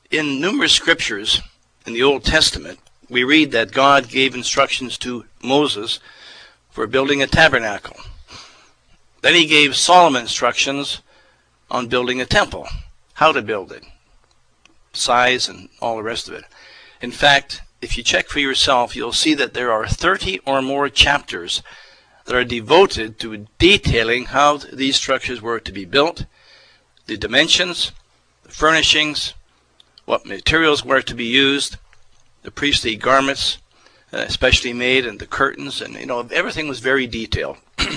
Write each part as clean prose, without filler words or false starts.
In numerous scriptures in the Old Testament, we read that God gave instructions to Moses for building a tabernacle. Then he gave Solomon instructions on building a temple, how to build it, size and all the rest of it. In fact, if you check for yourself, you'll see that there are 30 or more chapters that are devoted to detailing how these structures were to be built, the dimensions, the furnishings, what materials were to be used, the priestly garments, especially made, and the curtains, and everything was very detailed.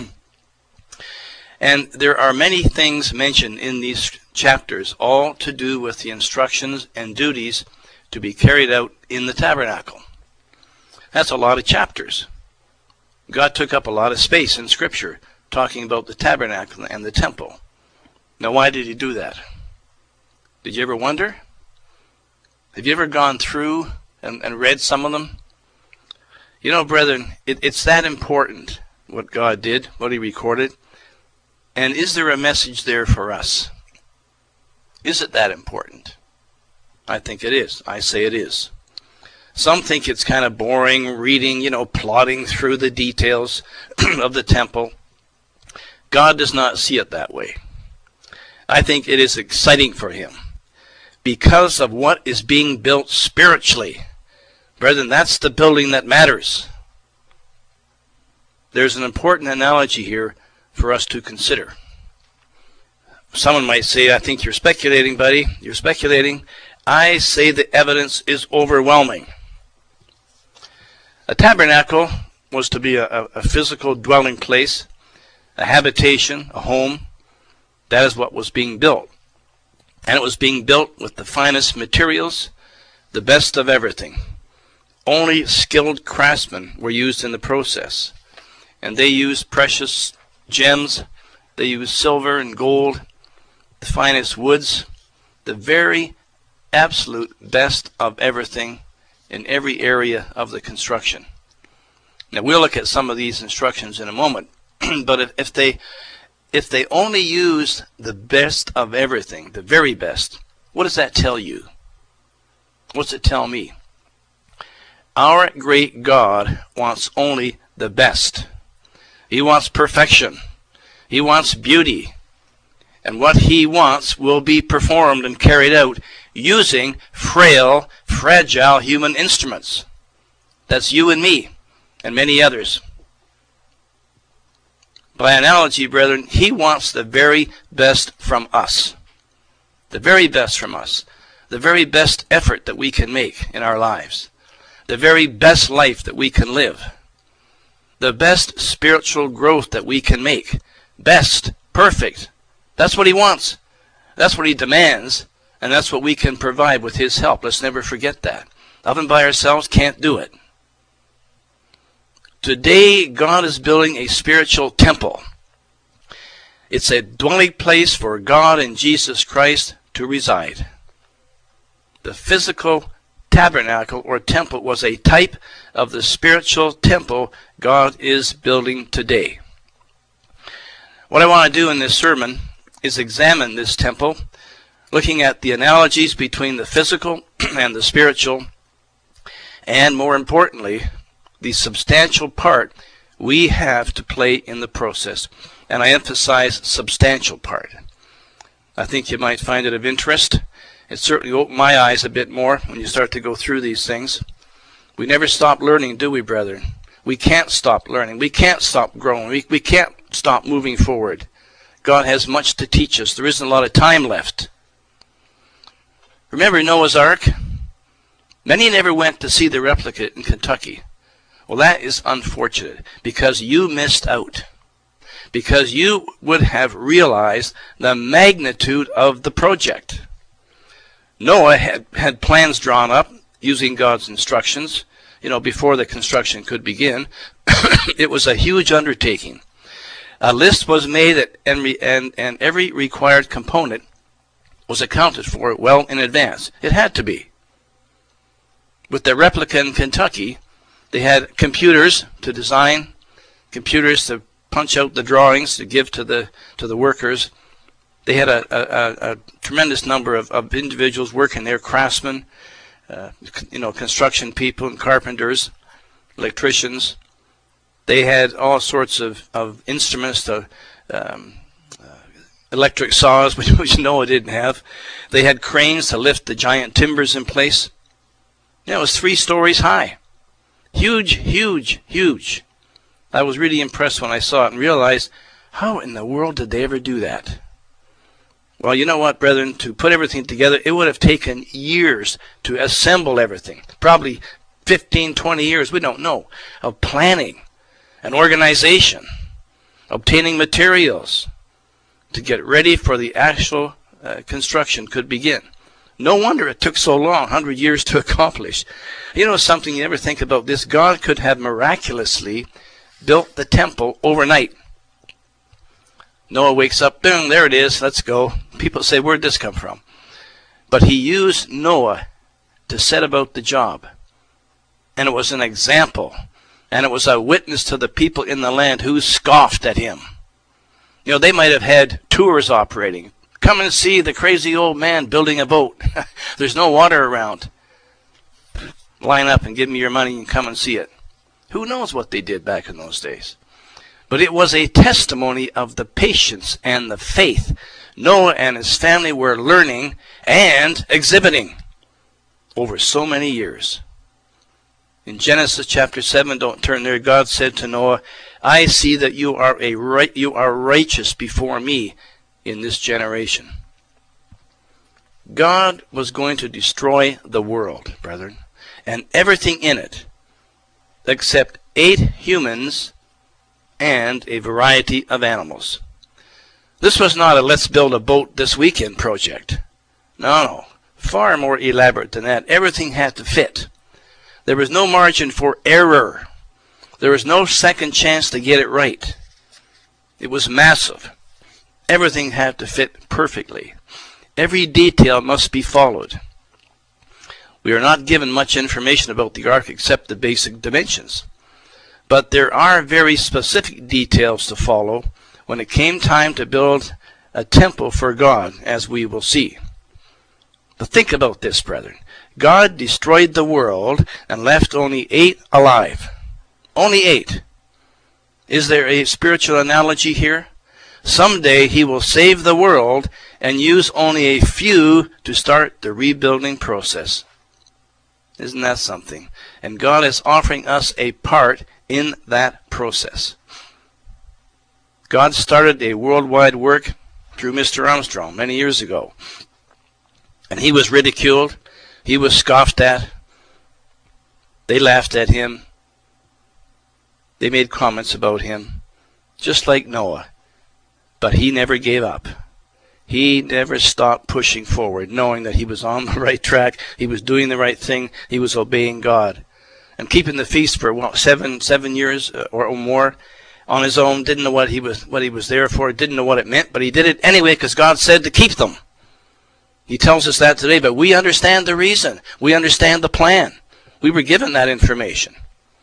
And there are many things mentioned in these chapters, all to do with the instructions and duties to be carried out in the tabernacle. That's a lot of chapters. God took up a lot of space in Scripture talking about the tabernacle and the temple. Now, why did he do that? Did you ever wonder? Have you ever gone through and read some of them? Brethren, it's that important what God did, what he recorded. And is there a message there for us? Is it that important? I think it is. I say it is. Some think it's kind of boring reading, plodding through the details of the temple. God does not see it that way. I think it is exciting for him because of what is being built spiritually. Brethren, that's the building that matters. There's an important analogy here for us to consider. Someone might say, I think you're speculating, buddy. You're speculating. I say the evidence is overwhelming. A tabernacle was to be a physical dwelling place, a habitation, a home. That is what was being built. And it was being built with the finest materials, the best of everything. Only skilled craftsmen were used in the process. And they used precious gems, they used silver and gold, the finest woods, the very absolute best of everything in every area of the construction. Now we'll look at some of these instructions in a moment, but if they only used the best of everything, the very best, what does that tell you? What's it tell me? Our great God wants only the best. He wants perfection. He wants beauty. And what he wants will be performed and carried out using frail, fragile human instruments. That's you and me and many others. By analogy, brethren, he wants the very best from us. The very best from us. The very best effort that we can make in our lives. The very best life that we can live. The best spiritual growth that we can make. Best, perfect. That's what he wants. That's what he demands. And that's what we can provide with his help. Let's never forget that. Of and by ourselves can't do it. Today, God is building a spiritual temple. It's a dwelling place for God and Jesus Christ to reside. The physical tabernacle or temple was a type of the spiritual temple God is building today. What I want to do in this sermon is examine this temple, looking at the analogies between the physical and the spiritual, and more importantly, the substantial part we have to play in the process. And I emphasize substantial part. I think you might find it of interest. It certainly opened my eyes a bit more when you start to go through these things. We never stop learning, do we, brethren? We can't stop learning. We can't stop growing. We can't stop moving forward. God has much to teach us. There isn't a lot of time left. Remember Noah's Ark? Many never went to see the replica in Kentucky. Well, that is unfortunate because you missed out. Because you would have realized the magnitude of the project. Noah had plans drawn up using God's instructions, before the construction could begin. It was a huge undertaking. A list was made and every required component was accounted for well in advance. It had to be. With the replica in Kentucky, they had computers to design, computers to punch out the drawings to give to the workers, They had a tremendous number of individuals working there, craftsmen, construction people and carpenters, electricians. They had all sorts of instruments, electric saws, which Noah didn't have. They had cranes to lift the giant timbers in place. It was 3 stories high. Huge, huge, huge. I was really impressed when I saw it and realized, how in the world did they ever do that? Well, you know what, brethren? To put everything together, it would have taken years to assemble everything. Probably 15, 20 years, we don't know, of planning and organization, obtaining materials to get ready for the actual construction could begin. No wonder it took so long, 100 years to accomplish. You know something you never think about this? God could have miraculously built the temple overnight. Noah wakes up, boom, there it is, let's go. People say, where'd this come from? But he used Noah to set about the job. And it was an example. And it was a witness to the people in the land who scoffed at him. They might have had tours operating. Come and see the crazy old man building a boat. There's no water around. Line up and give me your money and come and see it. Who knows what they did back in those days? But it was a testimony of the patience and the faith Noah and his family were learning and exhibiting over so many years. In Genesis chapter 7, don't turn there, God said to Noah, I see that you are righteous before me in this generation. God was going to destroy the world, brethren, and everything in it, except 8 humans and a variety of animals. This was not a let's build a boat this weekend project. No, far more elaborate than that. Everything had to fit. There was no margin for error. There was no second chance to get it right. It was massive. Everything had to fit perfectly. Every detail must be followed. We are not given much information about the ark except the basic dimensions. But there are very specific details to follow when it came time to build a temple for God, as we will see. But think about this, brethren. God destroyed the world and left only 8 alive. Only 8. Is there a spiritual analogy here? Someday he will save the world and use only a few to start the rebuilding process. Isn't that something? And God is offering us a part in that process. God started a worldwide work through Mr. Armstrong many years ago. And he was ridiculed. He was scoffed at. They laughed at him. They made comments about him, just like Noah. But he never gave up. He never stopped pushing forward, knowing that he was on the right track. He was doing the right thing. He was obeying God. And keeping the feast for 7 years or more on his own. Didn't know what he was there for. Didn't know what it meant, but he did it anyway because God said to keep them. He tells us that today, but we understand the reason. We understand the plan. We were given that information.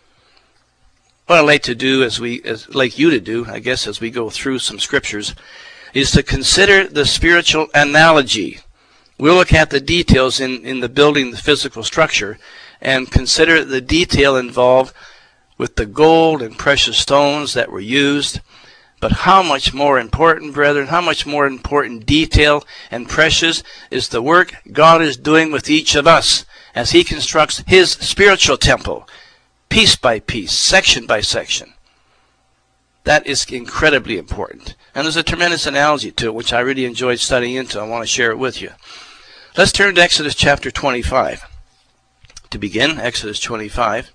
What I'd like to do, like you to do, I guess, as we go through some scriptures, is to consider the spiritual analogy. We'll look at the details in the building, the physical structure, and consider the detail involved with the gold and precious stones that were used. But how much more important, brethren, how much more important detail and precious is the work God is doing with each of us as he constructs his spiritual temple, piece by piece, section by section. That is incredibly important. And there's a tremendous analogy to it, which I really enjoyed studying into. I want to share it with you. Let's turn to Exodus chapter 25. To begin, Exodus 25.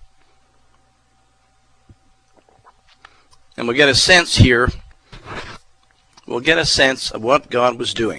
And we'll get a sense here. We'll get a sense of what God was doing.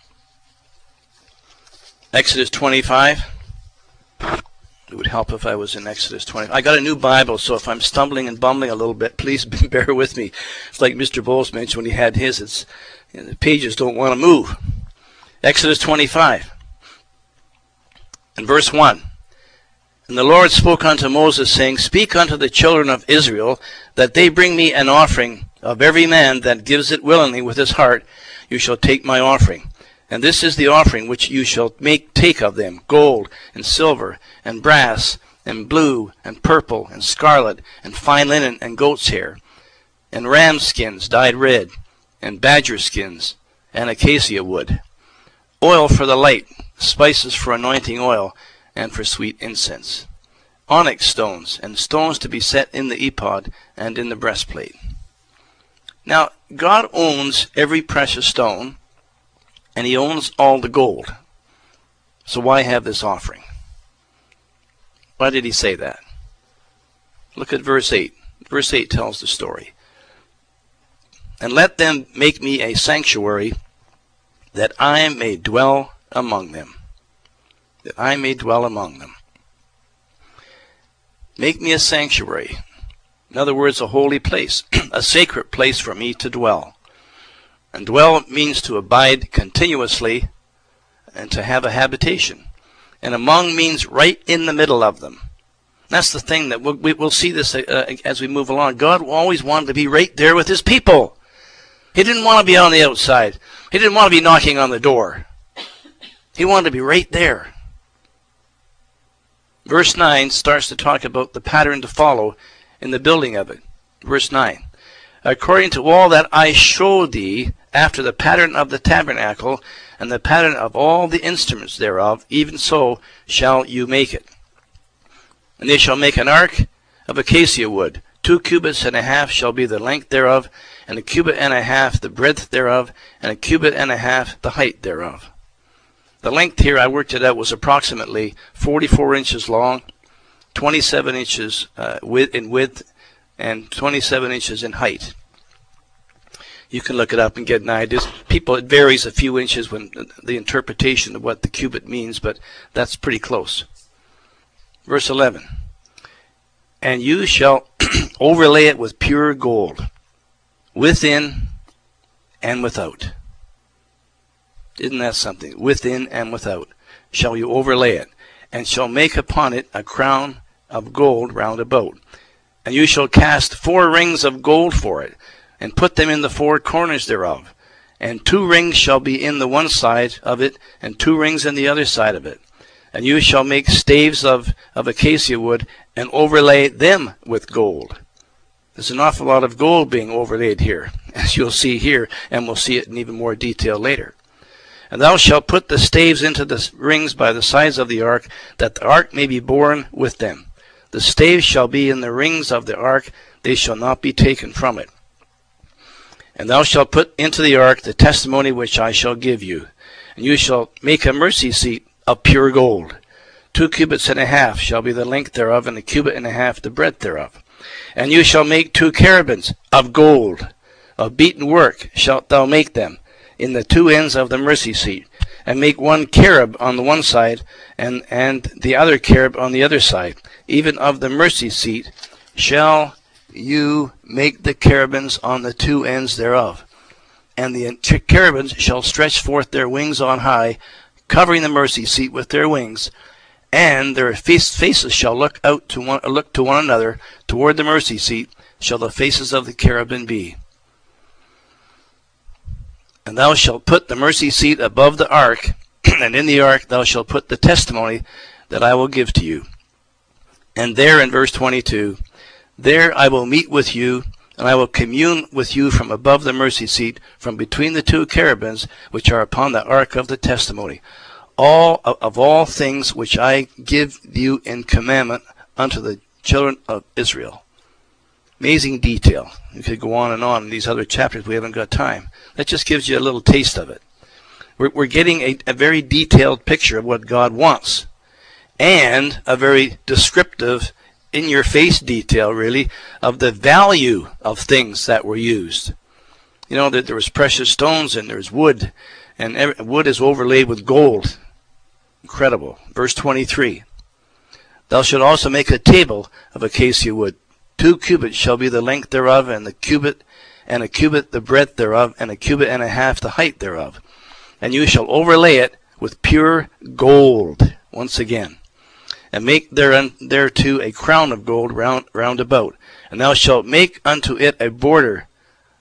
Exodus 25. It would help if I was in Exodus 20. I got a new Bible, so if I'm stumbling and bumbling a little bit, please bear with me. It's like Mr. Bowles mentioned when he had his. The pages don't want to move. Exodus 25. And verse 1. And the Lord spoke unto Moses, saying, Speak unto the children of Israel, that they bring me an offering of every man that gives it willingly with his heart, you shall take my offering. And this is the offering which you shall take of them, gold, and silver, and brass, and blue, and purple, and scarlet, and fine linen, and goat's hair, and ram skins dyed red, and badger skins, and acacia wood. Oil for the light, spices for anointing oil, and for sweet incense. Onyx stones, and stones to be set in the ephod and in the breastplate. Now, God owns every precious stone, and he owns all the gold. So why have this offering? Why did he say that? Look at verse 8. Verse 8 tells the story. And let them make me a sanctuary, that I may dwell among them. That I may dwell among them. Make me a sanctuary. In other words, a holy place, a sacred place for me to dwell. And dwell means to abide continuously and to have a habitation. And among means right in the middle of them. That's the thing that we'll see this as we move along. God always wanted to be right there with his people. He didn't want to be on the outside. He didn't want to be knocking on the door. He wanted to be right there. Verse 9 starts to talk about the pattern to follow in the building of it. Verse 9. According to all that I showed thee, after the pattern of the tabernacle, and the pattern of all the instruments thereof, even so shall you make it. And they shall make an ark of acacia wood. 2 cubits and a half shall be the length thereof, and 1 cubit and a half the breadth thereof, and 1 cubit and a half the height thereof. The length here, I worked it out, was approximately 44 inches long, 27 inches in width, and 27 inches in height. You can look it up and get an idea. It varies a few inches when the interpretation of what the cubit means, but that's pretty close. Verse 11. And you shall overlay it with pure gold, within and without. Isn't that something? Within and without shall you overlay it, and shall make upon it a crown of gold round about. And you shall cast 4 rings of gold for it, and put them in the 4 corners thereof. And 2 rings shall be in the one side of it, and 2 rings in the other side of it. And you shall make staves of acacia wood, and overlay them with gold. There's an awful lot of gold being overlaid here, as you'll see here, and we'll see it in even more detail later. And thou shalt put the staves into the rings by the sides of the ark, that the ark may be borne with them. The staves shall be in the rings of the ark, they shall not be taken from it. And thou shalt put into the ark the testimony which I shall give you. And you shall make a mercy seat of pure gold. 2 cubits and a half shall be the length thereof, and 1 cubit and a half the breadth thereof. And you shall make 2 cherubims of gold. Of beaten work shalt thou make them in the 2 ends of the mercy seat. And make 1 cherub on the one side, and the other cherub on the other side. Even of the mercy seat shall you make the cherubims on the 2 ends thereof. And the cherubims shall stretch forth their wings on high, covering the mercy seat with their wings, and their faces shall look to one another. Toward the mercy seat shall the faces of the cherubim be. And thou shalt put the mercy seat above the ark, and in the ark thou shalt put the testimony that I will give to you. And there in verse 22, there I will meet with you, and I will commune with you from above the mercy seat, from between the 2 cherubims which are upon the ark of the testimony. All things which I give you in commandment unto the children of Israel. Amazing detail. We could go on in these other chapters. We haven't got time. That just gives you a little taste of it. We're getting a very detailed picture of what God wants, and a very descriptive, in-your-face detail, really, of the value of things that were used. You know, that there was precious stones and there's wood, and wood is overlaid with gold. Incredible. Verse 23. Thou shalt also make a table of acacia wood. 2 cubits shall be the length thereof, and 1 cubit the breadth thereof, and 1 cubit and a half the height thereof. And you shall overlay it with pure gold, once again, and make thereto a crown of gold round about. And thou shalt make unto it a border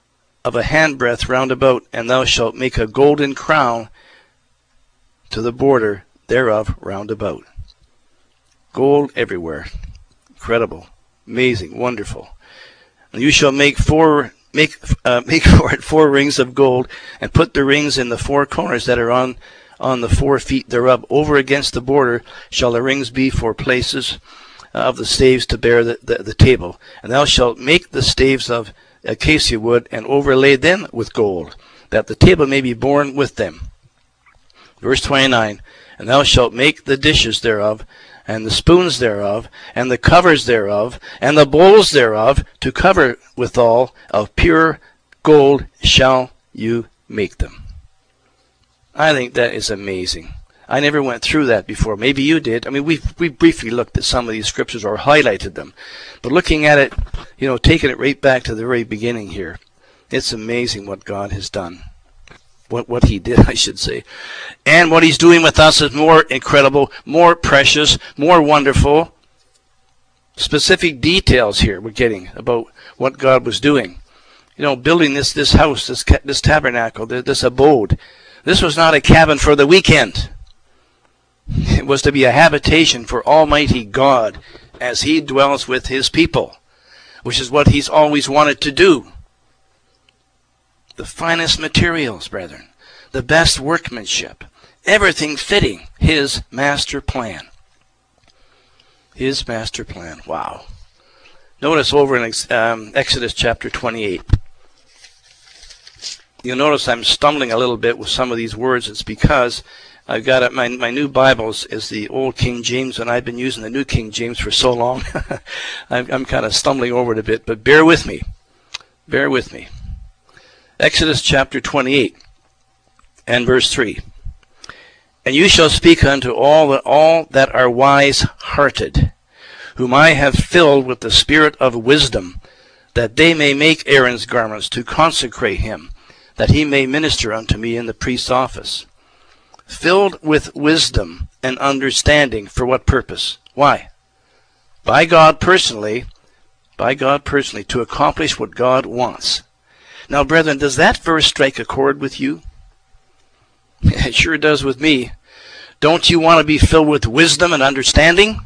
of a handbreadth round about, and thou shalt make a golden crown to the border thereof round about. Gold everywhere. Incredible, amazing, wonderful. And you shall make for it 4 rings of gold, and put the rings in the 4 corners that are on the 4 feet thereof. Over against the border shall the rings be for places of the staves to bear the table. And thou shalt make the staves of acacia wood, and overlay them with gold, that the table may be borne with them. Verse 29, and thou shalt make the dishes thereof, and the spoons thereof, and the covers thereof, and the bowls thereof, to cover withal of pure gold shall you make them. I think that is amazing. I never went through that before. Maybe you did. I mean, we briefly looked at some of these scriptures or highlighted them. But looking at it, taking it right back to the very beginning here, it's amazing what God has done. What he did, I should say. And what he's doing with us is more incredible, more precious, more wonderful. Specific details here we're getting about what God was doing. Building this house, this tabernacle, this abode. This was not a cabin for the weekend. It was to be a habitation for Almighty God as he dwells with his people, which is what he's always wanted to do. The finest materials, brethren, the best workmanship, everything fitting his master plan. His master plan. Wow. Notice over in Exodus chapter 28. You'll notice I'm stumbling a little bit with some of these words. It's because I've got my new Bible is the Old King James, and I've been using the New King James for so long. I'm kind of stumbling over it a bit, but bear with me. Bear with me. Exodus chapter 28 and verse 3. And you shall speak unto all that are wise-hearted, whom I have filled with the spirit of wisdom, that they may make Aaron's garments to consecrate him, that he may minister unto me in the priest's office. Filled with wisdom and understanding. For what purpose? Why? By God personally, to accomplish what God wants. Now, brethren, does that verse strike a chord with you? It sure does with me. Don't you want to be filled with wisdom and understanding?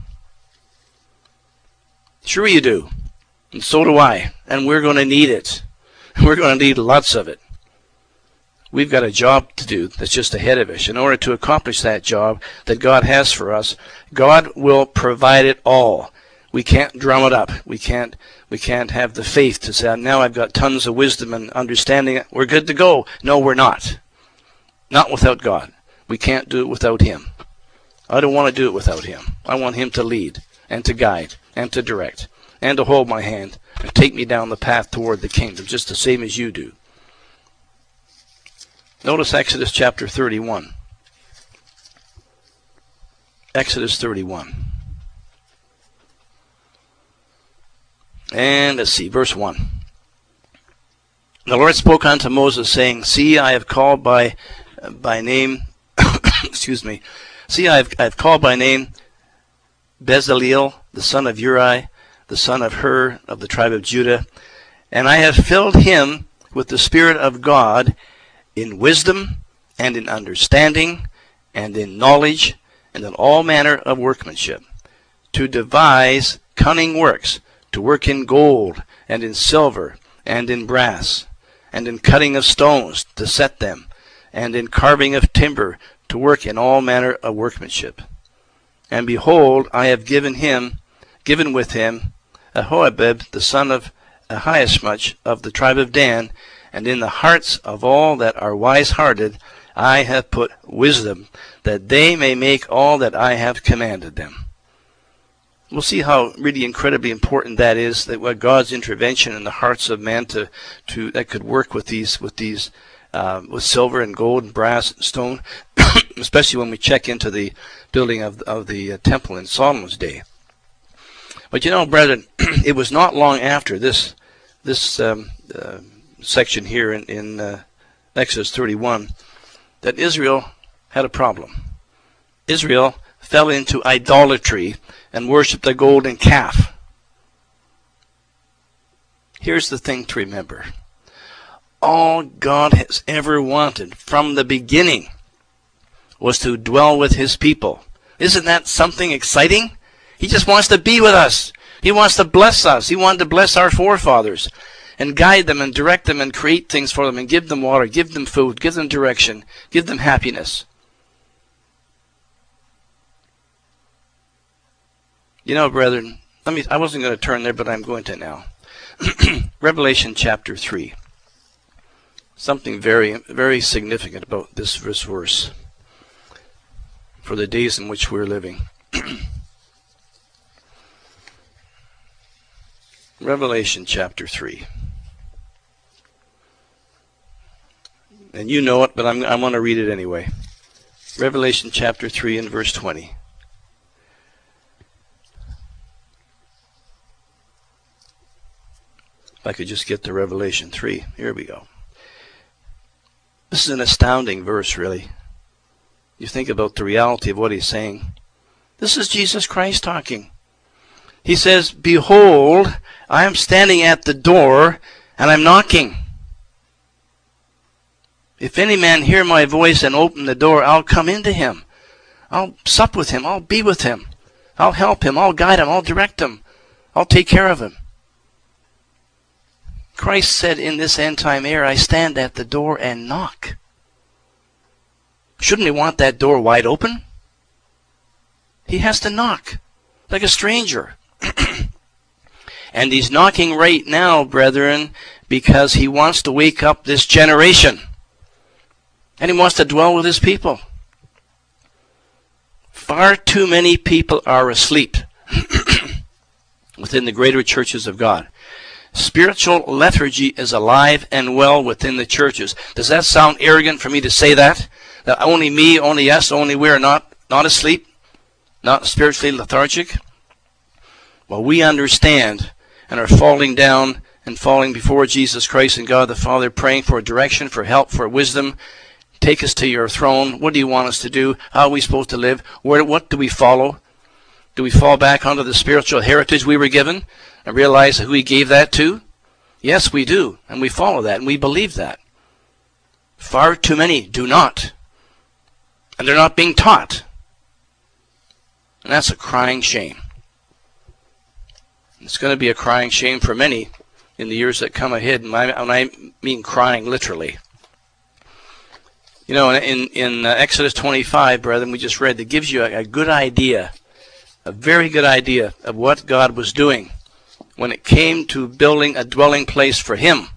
Sure you do. And so do I. And we're going to need it. We're going to need lots of it. We've got a job to do that's just ahead of us. In order to accomplish that job that God has for us, God will provide it all. We can't drum it up. We can't have the faith to say, now I've got tons of wisdom and understanding. We're good to go. No, we're not. Not without God. We can't do it without him. I don't want to do it without him. I want him to lead and to guide and to direct and to hold my hand and take me down the path toward the kingdom, just the same as you do. Notice Exodus chapter 31. Exodus 31. And let's see, verse 1. The Lord spoke unto Moses, saying, See, I have called by name, excuse me. See, I have called by name Bezaleel, the son of Uri, the son of Hur, of the tribe of Judah, and I have filled him with the Spirit of God in wisdom, and in understanding, and in knowledge, and in all manner of workmanship, to devise cunning works, to work in gold, and in silver, and in brass, and in cutting of stones, to set them, and in carving of timber, to work in all manner of workmanship. And behold, I have given with him Ahobab, the son of Ahisamach, of the tribe of Dan, and in the hearts of all that are wise-hearted I have put wisdom, that they may make all that I have commanded them. We'll see how really incredibly important that is, that what God's intervention in the hearts of man to that could work with silver and gold and brass and stone, especially when we check into the building of the temple in Solomon's day. But brethren, it was not long after this section here in Exodus 31 that Israel had a problem. Israel fell into idolatry and worshipped the golden calf. Here's the thing to remember. All God has ever wanted from the beginning was to dwell with his people. Isn't that something exciting? He just wants to be with us. He wants to bless us. He wanted to bless our forefathers and guide them and direct them and create things for them and give them water, give them food, give them direction, give them happiness. You know, brethren, I wasn't going to turn there, but I'm going to now. Revelation chapter 3. Something very, very significant about this verse for the days in which we're living. Revelation chapter 3. And you know it, but I'm going to read it anyway. Revelation chapter 3 and verse 20. If I could just get to Revelation 3. Here we go. This is an astounding verse, really. You think about the reality of what he's saying. This is Jesus Christ talking. He says, "Behold, I am standing at the door, and I'm knocking. If any man hear my voice and open the door, I'll come into him. I'll sup with him. I'll be with him. I'll help him. I'll guide him. I'll direct him. I'll take care of him." Christ said in this end-time era, I stand at the door and knock. Shouldn't he want that door wide open? He has to knock like a stranger. And he's knocking right now, brethren, because he wants to wake up this generation. And he wants to dwell with his people. Far too many people are asleep within the greater churches of God. Spiritual lethargy is alive and well within the churches. Does that sound arrogant for me to say that? That only me, only us, only we are not asleep? Not spiritually lethargic? Well, we understand and are falling down and falling before Jesus Christ and God the Father, praying for direction, for help, for wisdom. Take us to your throne. What do you want us to do? How are we supposed to live? What do we follow? Do we fall back onto the spiritual heritage we were given and realize who he gave that to? Yes, we do. And we follow that and we believe that. Far too many do not. And they're not being taught. And that's a crying shame. It's going to be a crying shame for many in the years that come ahead. And I mean crying literally. You know, in Exodus 25, brethren, we just read, that gives you a good idea, a very good idea of what God was doing when it came to building a dwelling place for him.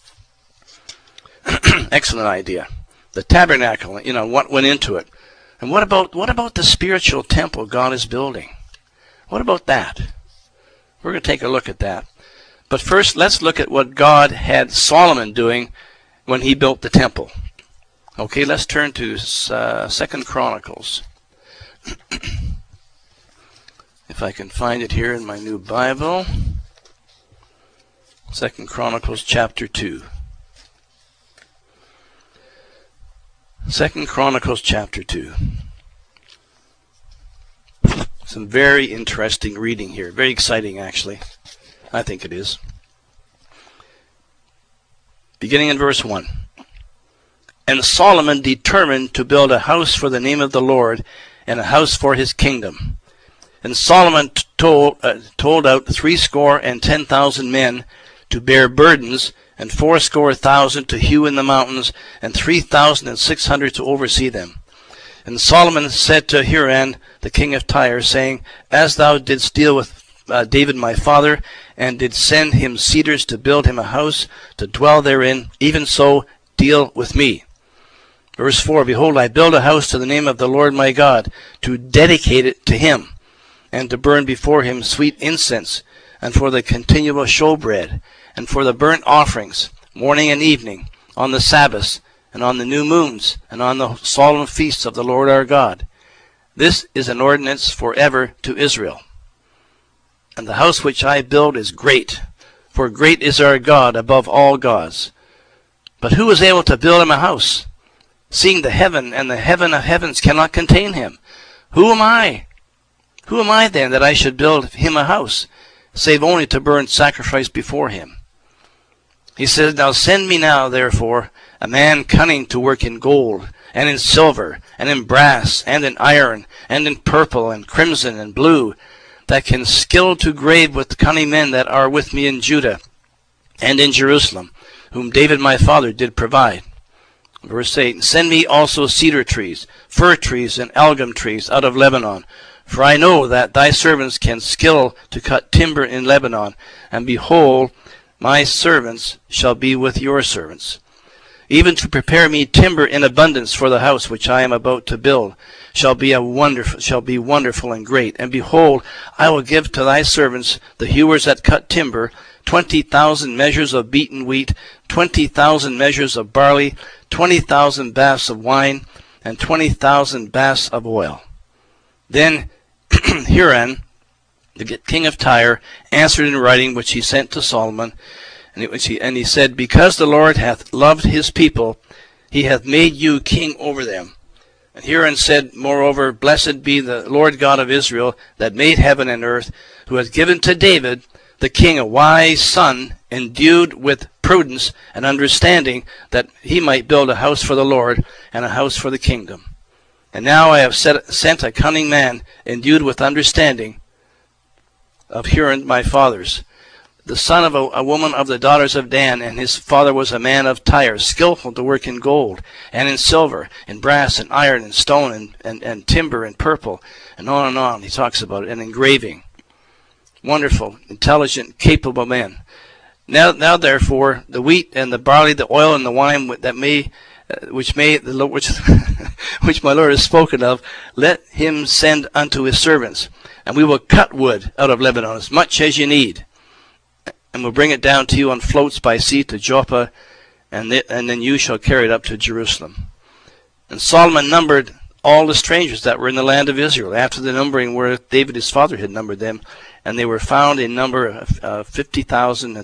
Excellent idea. The tabernacle, you know, what went into it. And what about the spiritual temple God is building? What about that? We're going to take a look at that. But first, let's look at what God had Solomon doing when he built the temple. Okay, let's turn to 2 Chronicles. If I can find it here in my new Bible. 2 Chronicles chapter 2. 2 Chronicles chapter 2. Some very interesting reading here. Very exciting, actually. I think it is. Beginning in verse 1. And Solomon determined to build a house for the name of the Lord, and a house for his kingdom. And Solomon told out 70,000 men to bear burdens, and 80,000 to hew in the mountains, and 3,600 to oversee them. And Solomon said to Huram, the king of Tyre, saying, As thou didst deal with David my father, and did send him cedars to build him a house to dwell therein, even so deal with me. Verse 4, Behold, I build a house to the name of the Lord my God, to dedicate it to him, and to burn before him sweet incense, and for the continual showbread, and for the burnt offerings, morning and evening, on the Sabbaths, and on the new moons, and on the solemn feasts of the Lord our God. This is an ordinance forever to Israel. And the house which I build is great, for great is our God above all gods. But who is able to build him a house, seeing the heaven and the heaven of heavens cannot contain him? Who am I? Who am I then that I should build him a house, save only to burn sacrifice before him? He says, now send me now, therefore, a man cunning to work in gold, and in silver, and in brass, and in iron, and in purple, and crimson, and blue, that can skill to grave with cunning men that are with me in Judah, and in Jerusalem, whom David my father did provide. Verse 8, send me also cedar trees, fir trees, and algum trees out of Lebanon, for I know that thy servants can skill to cut timber in Lebanon, and behold, my servants shall be with your servants. Even to prepare me timber in abundance for the house which I am about to build shall be wonderful and great. And behold, I will give to thy servants, the hewers that cut timber, 20,000 measures of beaten wheat, 20,000 measures of barley, 20,000 baths of wine, and 20,000 baths of oil. Then Hiram, the king of Tyre, answered in writing, which he sent to Solomon, and he said, because the Lord hath loved his people, he hath made you king over them. And Hiram said, moreover, blessed be the Lord God of Israel, that made heaven and earth, who hath given to David the king a wise son, endued with prudence and understanding, that he might build a house for the Lord, and a house for the kingdom. And now I have sent a cunning man, endued with understanding, of Hiram my father's, the son of a woman of the daughters of Dan, and his father was a man of Tyre, skillful to work in gold, and in silver, and brass, and iron, and stone, and timber, and purple, and on he talks about it, and engraving. Wonderful, intelligent, capable men. Now therefore, the wheat and the barley, the oil and the wine which my Lord has spoken of, let him send unto his servants, and we will cut wood out of Lebanon as much as you need, and we'll bring it down to you on floats by sea to Joppa, and then you shall carry it up to Jerusalem. And Solomon numbered all the strangers that were in the land of Israel, after the numbering where David his father had numbered them, and they were found in number of 50,000 and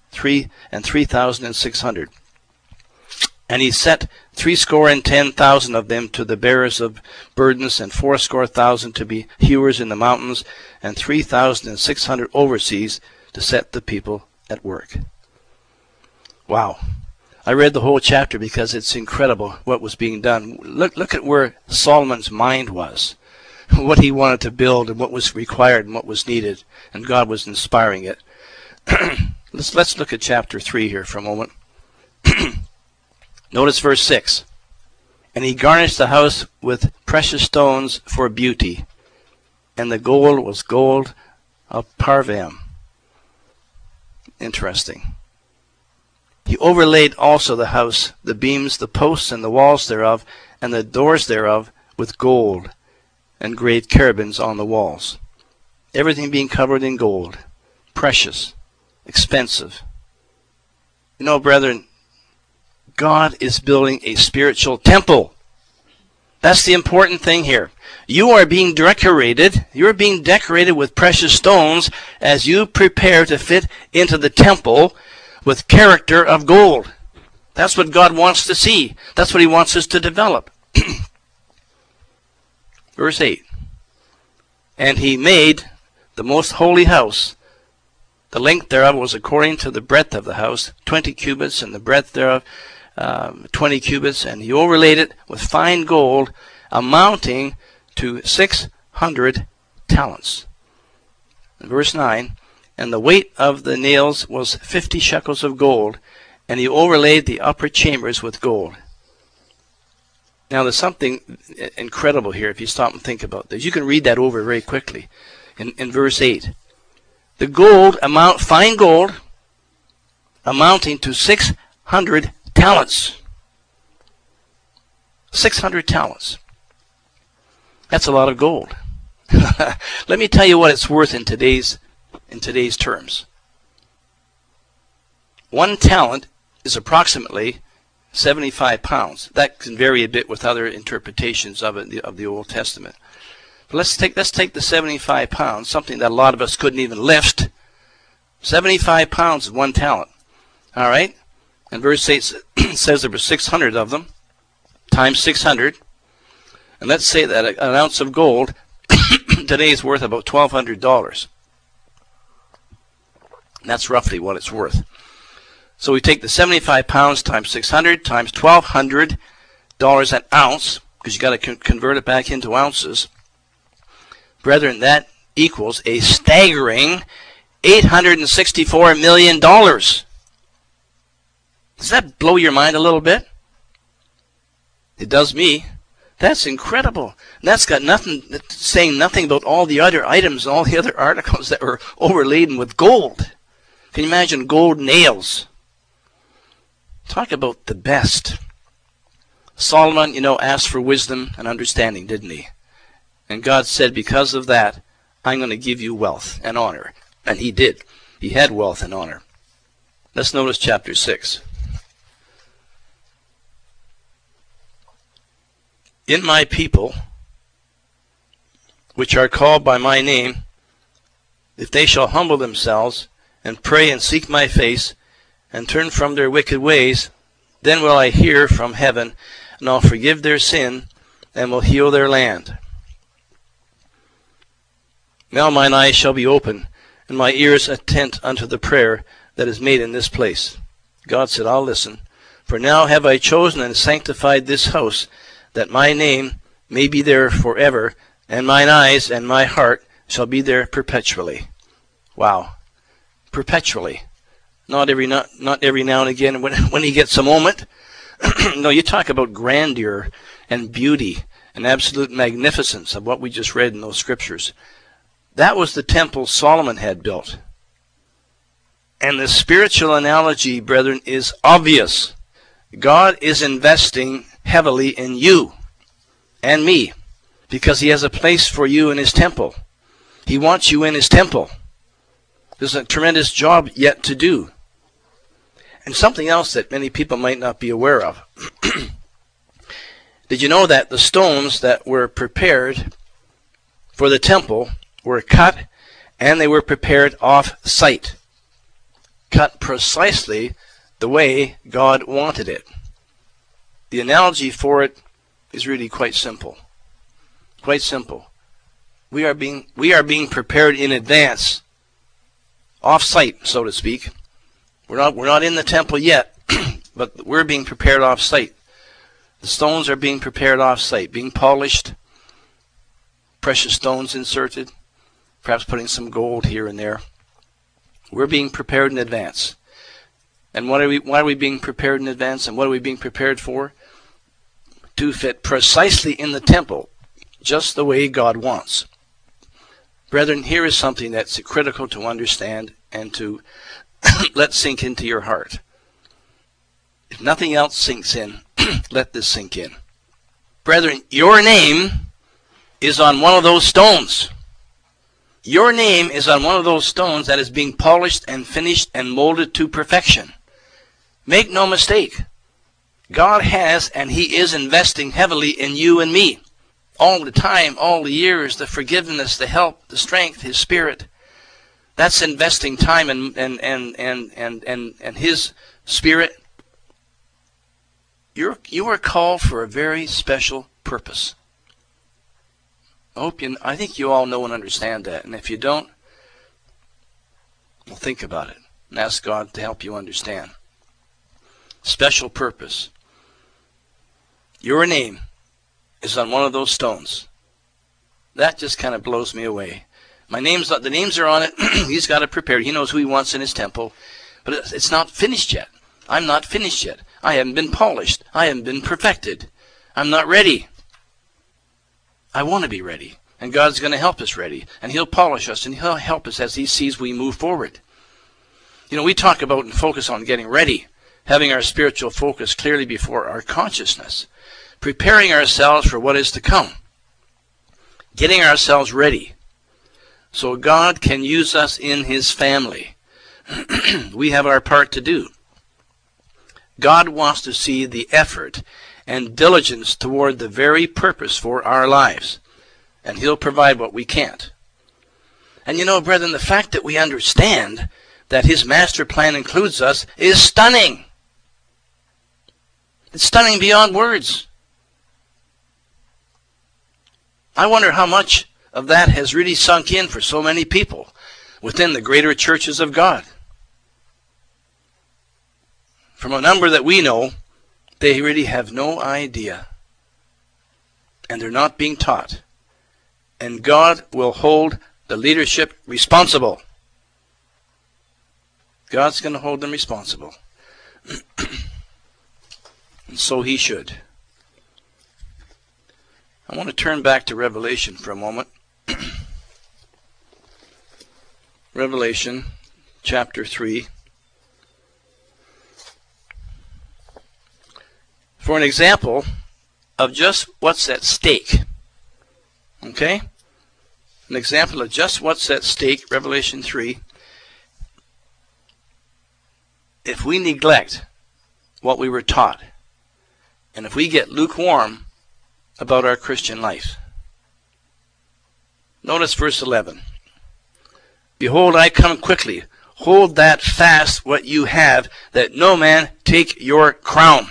3,600. And he set 70,000 of them to the bearers of burdens, and 80,000 to be hewers in the mountains, and 3,600 overseers to set the people at work. Wow. I read the whole chapter because it's incredible what was being done. Look at where Solomon's mind was, what he wanted to build, and what was required, and what was needed, and God was inspiring it. Let's look at chapter 3 here for a moment. Notice verse 6. And he garnished the house with precious stones for beauty, and the gold was gold of Parvaim. Interesting. He overlaid also the house, the beams, the posts, and the walls thereof, and the doors thereof with gold, and graved cherubims on the walls. Everything being covered in gold. Precious. Expensive. You know, brethren, God is building a spiritual temple. That's the important thing here. You are being decorated. You're being decorated with precious stones as you prepare to fit into the temple with character of gold. That's what God wants to see. That's what he wants us to develop. Verse 8. And he made the most holy house. The length thereof was according to the breadth of the house, 20 cubits, and the breadth thereof 20 cubits, and he overlaid it with fine gold, amounting to 600 talents. Verse 9, and the weight of the nails was 50 shekels of gold, and he overlaid the upper chambers with gold. Now there's something incredible here if you stop and think about this. You can read that over very quickly. In verse 8, the gold fine gold, amounting to 600 talents. 600 talents. That's a lot of gold. Let me tell you what it's worth in today's terms. 1 talent is approximately 75 pounds. That can vary a bit with other interpretations of it, of the Old Testament. But let's take the 75 pounds, something that a lot of us couldn't even lift. 75 pounds is 1 talent. All right? And verse 8 says there were 600 of them, times 600. And let's say that an ounce of gold today is worth about $1,200. That's roughly what it's worth. So we take the 75 pounds times 600 times $1,200 an ounce, because you got to convert it back into ounces. Brethren, that equals a staggering $864 million. Does that blow your mind a little bit? It does me. That's incredible. That's got nothing, saying nothing about all the other items and all the other articles that were overladen with gold. Can you imagine gold nails? Talk about the best. Solomon, asked for wisdom and understanding, didn't he? And God said, because of that, I'm going to give you wealth and honor. And he did. He had wealth and honor. Let's notice chapter 6. In my people, which are called by my name, if they shall humble themselves and pray and seek my face and turn from their wicked ways, then will I hear from heaven, and I'll forgive their sin and will heal their land. Now mine eyes shall be open, and my ears attent unto the prayer that is made in this place. God said, I'll listen. For now have I chosen and sanctified this house, that my name may be there forever, and mine eyes and my heart shall be there perpetually. Wow. Perpetually. Not every now and again when he gets a moment. No, you talk about grandeur and beauty and absolute magnificence of what we just read in those scriptures. That was the temple Solomon had built. And the spiritual analogy, brethren, is obvious. God is investing heavily in you and me because he has a place for you in his temple. He wants you in his temple. There's a tremendous job yet to do. And something else that many people might not be aware of. Did you know that the stones that were prepared for the temple were cut and they were prepared off-site? Cut precisely the way God wanted it. The analogy for it is really quite simple. Quite simple. We are being prepared in advance, off-site, so to speak. We're not in the temple yet, but we're being prepared off-site. The stones are being prepared off-site, being polished, precious stones inserted, perhaps putting some gold here and there. We're being prepared in advance. And why are we being prepared in advance? And what are we being prepared for? To fit precisely in the temple, just the way God wants. Brethren, here is something that's critical to understand and to let sink into your heart. If nothing else sinks in, let this sink in. Brethren, your name is on one of those stones. Your name is on one of those stones that is being polished and finished and molded to perfection. Make no mistake. God has and he is investing heavily in you and me. All the time, all the years, the forgiveness, the help, the strength, his spirit. That's investing time and his spirit. You are called for a very special purpose. I think you all know and understand that. And if you don't, well, think about it and ask God to help you understand. Special purpose. Your name is on one of those stones. That just kind of blows me away. The names are on it. He's got it prepared. He knows who he wants in his temple. But it's not finished yet. I'm not finished yet. I haven't been polished. I haven't been perfected. I'm not ready. I want to be ready. And God's going to help us ready. And he'll polish us and he'll help us as he sees we move forward. We talk about and focus on getting ready. Having our spiritual focus clearly before our consciousness. Preparing ourselves for what is to come. Getting ourselves ready. So God can use us in his family. We have our part to do. God wants to see the effort and diligence toward the very purpose for our lives. And he'll provide what we can't. And brethren, the fact that we understand that his master plan includes us is stunning. It's stunning beyond words. I wonder how much of that has really sunk in for so many people within the greater churches of God. from a number that we know, they really have no idea. And they're not being taught. And God will hold the leadership responsible. God's going to hold them responsible. And so he should. I want to turn back to Revelation for a moment. Revelation chapter 3. For an example of just what's at stake. Okay? An example of just what's at stake, Revelation 3. If we neglect what we were taught, and if we get lukewarm about our Christian life. Notice verse 11. Behold, I come quickly. Hold that fast what you have, that no man take your crown.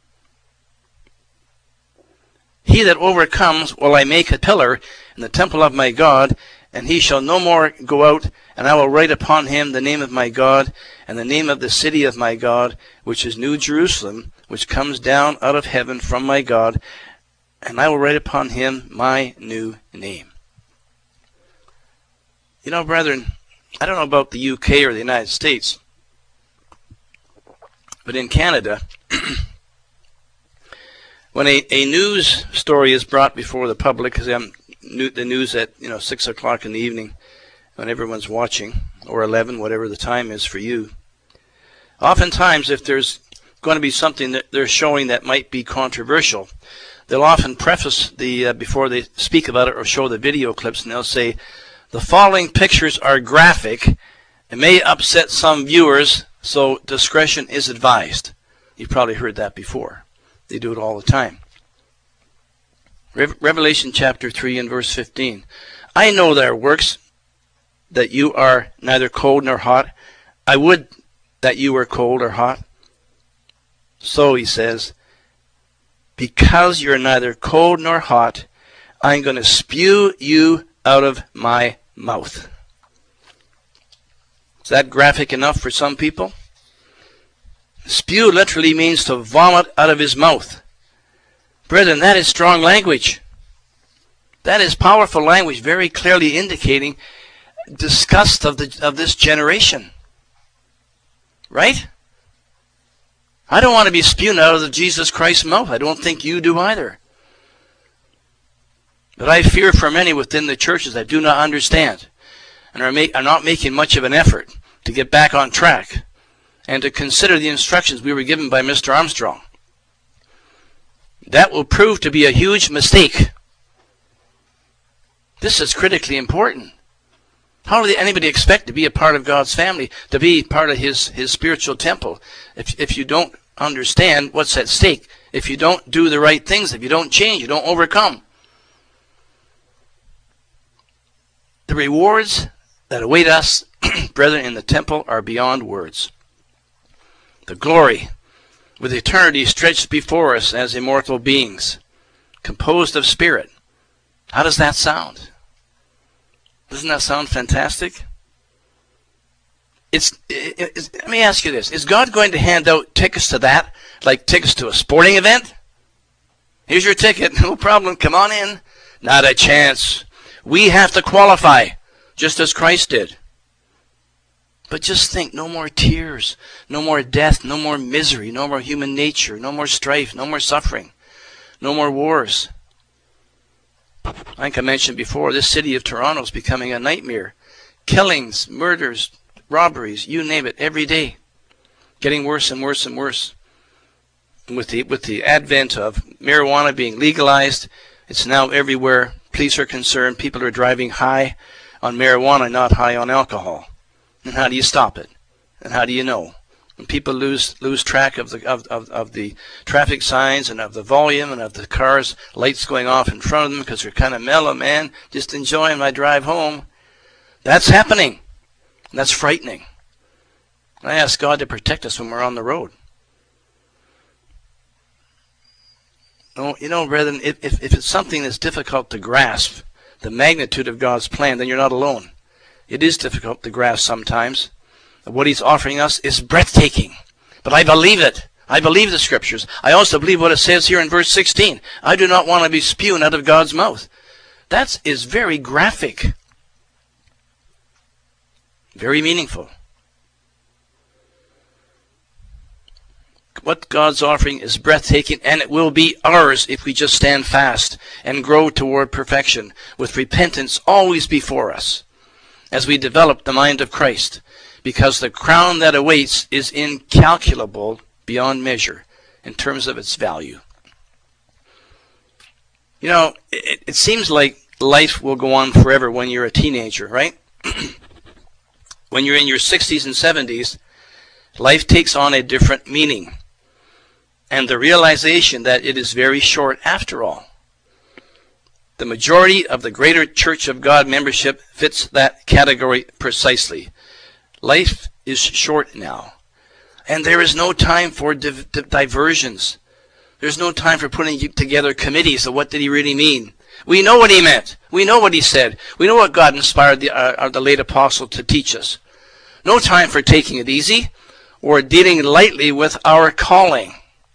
He that overcomes will I make a pillar in the temple of my God, and he shall no more go out, and I will write upon him the name of my God, and the name of the city of my God, which is New Jerusalem, which comes down out of heaven from my God, and I will write upon him my new name. You know, brethren, I don't know about the UK or the United States, but in Canada, when a news story is brought before the public, because the news at 6 o'clock in the evening, when everyone's watching, or 11, whatever the time is for you, oftentimes if there's going to be something that they're showing that might be controversial, they'll often preface before they speak about it or show the video clips, and they'll say, the following pictures are graphic and may upset some viewers, so discretion is advised. You've probably heard that before. They do it all the time. Revelation chapter 3 and verse 15. I know their works, that you are neither cold nor hot. I would that you were cold or hot. So he says, because you're neither cold nor hot, I'm going to spew you out of my mouth. Is that graphic enough for some people? Spew literally means to vomit out of his mouth. Brethren, that is strong language. That is powerful language, very clearly indicating disgust of this generation. Right? I don't want to be spewed out of the Jesus Christ's mouth. I don't think you do either. But I fear for many within the churches that do not understand and are not making much of an effort to get back on track and to consider the instructions we were given by Mr. Armstrong. That will prove to be a huge mistake. This is critically important. How does anybody expect to be a part of God's family, to be part of his spiritual temple, if you don't understand what's at stake, if you don't do the right things, if you don't change, you don't overcome? The rewards that await us, brethren, in the temple are beyond words. The glory, with eternity stretched before us as immortal beings, composed of spirit. How does that sound? Doesn't that sound fantastic? Let me ask you this. Is God going to hand out tickets to that, like tickets to a sporting event? Here's your ticket. No problem. Come on in. Not a chance. We have to qualify, just as Christ did. But just think, no more tears, no more death, no more misery, no more human nature, no more strife, no more suffering, no more wars. I think I mentioned before, this city of Toronto is becoming a nightmare. Killings, murders, robberies, you name it, every day. Getting worse and worse and worse. And with the advent of marijuana being legalized, it's now everywhere. Police are concerned. People are driving high on marijuana, not high on alcohol. And how do you stop it? And how do you know? When people lose track of the traffic signs and of the volume and of the cars, lights going off in front of them because they're kind of mellow, man, just enjoying my drive home. That's happening. And that's frightening. I ask God to protect us when we're on the road. You know, brethren, if it's something that's difficult to grasp, the magnitude of God's plan, then you're not alone. It is difficult to grasp sometimes. What he's offering us is breathtaking. But I believe it. I believe the Scriptures. I also believe what it says here in verse 16. I do not want to be spewing out of God's mouth. That is very graphic. Very meaningful. What God's offering is breathtaking, and it will be ours if we just stand fast and grow toward perfection, with repentance always before us as we develop the mind of Christ, because the crown that awaits is incalculable beyond measure in terms of its value. You know, it seems like life will go on forever when you're a teenager, right? When you're in your 60s and 70s, life takes on a different meaning, and the realization that it is very short after all. The majority of the Greater Church of God membership fits that category precisely. Life is short now, and there is no time for diversions. There's no time for putting together committees of what did he really mean. We know what he meant. We know what he said. We know what God inspired the late apostle to teach us. No time for taking it easy or dealing lightly with our calling.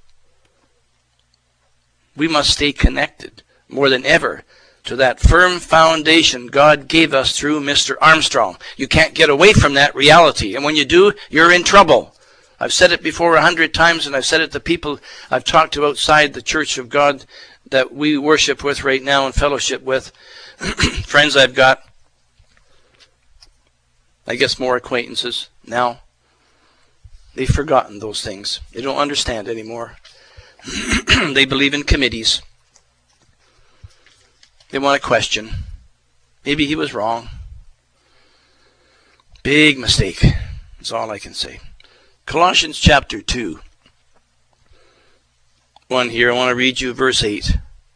We must stay connected more than ever to that firm foundation God gave us through Mr. Armstrong. You can't get away from that reality, and when you do, you're in trouble. I've said it before 100 times, and I've said it to people I've talked to outside the Church of God that we worship with right now and fellowship with. Friends I've got, I guess more acquaintances now. They've forgotten those things. They don't understand anymore. They believe in committees. They want to question. Maybe he was wrong. Big mistake. That's all I can say. Colossians chapter 2. One here, I want to read you verse 8.